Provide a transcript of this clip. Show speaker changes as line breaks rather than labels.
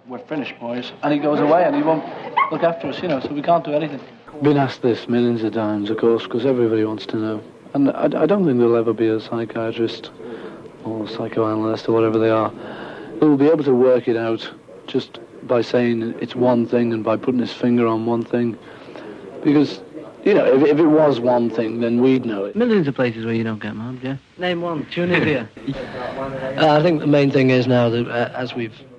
we're finished, boys. And he goes away and he won't look after us, so we can't do anything.
Been asked this millions of times, of course, because everybody wants to know. And I don't think there'll ever be a psychiatrist or psychoanalyst or whatever they are who will be able to work it out just by saying it's one thing and by putting his finger on one thing. Because, if it was one thing, then we'd know it.
Millions of places where you don't get mobbed, yeah. Name one. Tunisia.
I think the main thing is now that as we've